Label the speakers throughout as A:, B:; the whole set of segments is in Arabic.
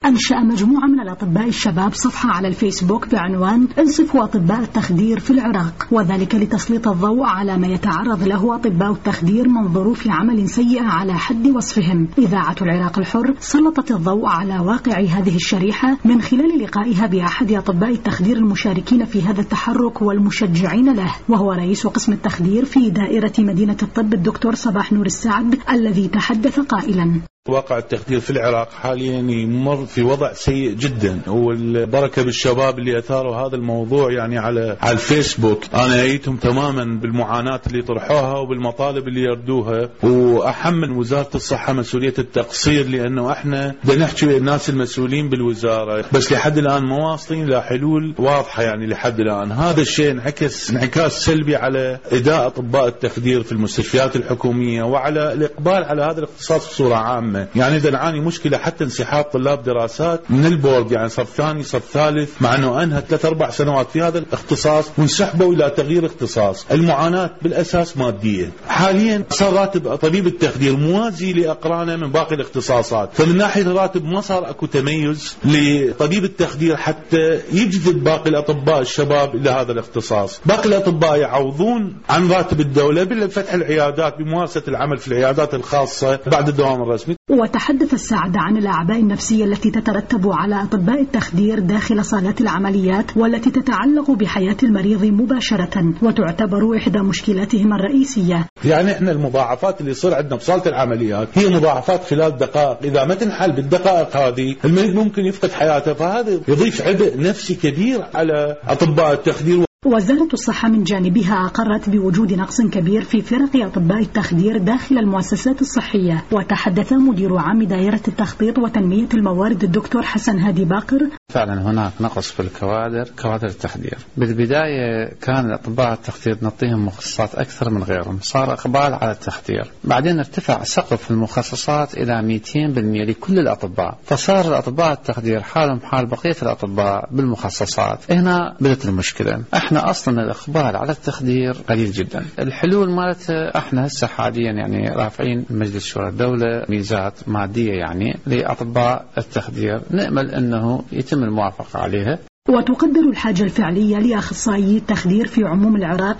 A: أنشأ مجموعة من الأطباء الشباب صفحة على الفيسبوك بعنوان انصفوا أطباء التخدير في العراق، وذلك لتسليط الضوء على ما يتعرض له أطباء التخدير من ظروف عمل سيئة على حد وصفهم. إذاعة العراق الحر سلطت الضوء على واقع هذه الشريحة من خلال لقائها بأحد أطباء التخدير المشاركين في هذا التحرك والمشجعين له، وهو رئيس قسم التخدير في دائرة مدينة الطب الدكتور صباح نور السعد، الذي تحدث قائلا:
B: واقع التخدير في العراق حاليا يمر في وضع سيء جدا، والبركة بالشباب اللي أثاروا هذا الموضوع يعني على الفيسبوك. أنا أيتهم تماما بالمعاناة اللي طرحوها وبالمطالب اللي يردوها، وأحمل وزارة الصحة مسؤولية التقصير، لأنه احنا بدنا نحكي الناس المسؤولين بالوزارة، بس لحد الآن ما واصلين لحلول واضحة. يعني لحد الآن هذا الشيء انعكاس سلبي على أداء أطباء التخدير في المستشفيات الحكومية وعلى الإقبال على هذا الاختصاص بصورة عامة. يعني إذا نعاني مشكلة حتى انسحاب طلاب دراسات من البورد، يعني صف ثاني صف ثالث، مع أنه أنهى 3-4 سنوات في هذا الاختصاص وانسحبوا إلى تغيير اختصاص. المعاناة بالأساس مادية. حاليا صار راتب طبيب التخدير موازي لأقرانه من باقي الاختصاصات، فمن ناحية الراتب ما صار أكو تميز لطبيب التخدير حتى يجذب باقي الأطباء الشباب إلى هذا الاختصاص. باقي الأطباء يعوضون عن راتب الدولة بفتح العيادات، بممارسة العمل في العيادات الخاصة بعد الدوام الرسمي.
A: وتحدث السعد عن الأعباء النفسية التي تترتب على أطباء التخدير داخل صالات العمليات، والتي تتعلق بحياة المريض مباشرة، وتعتبر إحدى مشكلاتهم الرئيسية.
B: يعني احنا المضاعفات اللي يصير عندنا بصالة العمليات هي مضاعفات خلال دقائق، إذا ما تنحل بالدقائق هذه المريض ممكن يفقد حياته، فهذا يضيف عبء نفسي كبير على أطباء التخدير.
A: وزارة الصحة من جانبها أقرت بوجود نقص كبير في فرق أطباء التخدير داخل المؤسسات الصحية. وتحدث مدير عام دائرة التخطيط وتنمية الموارد الدكتور حسن هادي باقر:
C: فعلا هناك نقص في كوادر التخدير. بالبداية كان أطباء التخدير نعطيهم مخصصات أكثر من غيرهم، صار إقبال على التخدير، بعدين ارتفع سقف المخصصات إلى 200% لكل الأطباء، فصار الأطباء التخدير حالهم حال بقية الأطباء بالمخصصات. هنا بدت المشكلة. احنا اصلا الاقبال على التخدير قليل جدا. الحلول مالتها احنا هسه حاليا يعني رافعين مجلس شورى الدولة ميزات مادية يعني لاطباء التخدير، نأمل انه يتم الموافقة عليها.
A: وتقدر الحاجة الفعلية لأخصائي التخدير في عموم العراق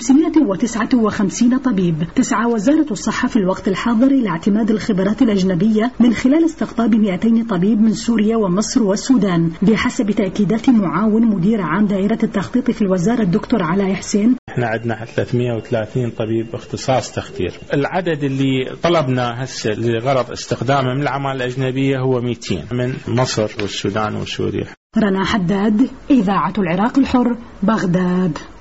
A: ب559 طبيب. تسعى وزارة الصحة في الوقت الحاضر إلى اعتماد الخبرات الأجنبية من خلال استقطاب 200 طبيب من سوريا ومصر والسودان، بحسب تأكيدات معاون مدير عام دائرة التخطيط في الوزارة الدكتور علاء حسين.
D: احنا عندنا 330 طبيب اختصاص تخدير. العدد اللي طلبنا هسه لغرض استخدامه من العمالة الأجنبية هو 200 من مصر والسودان وسوريا.
A: رنا حداد، إذاعة العراق الحر، بغداد.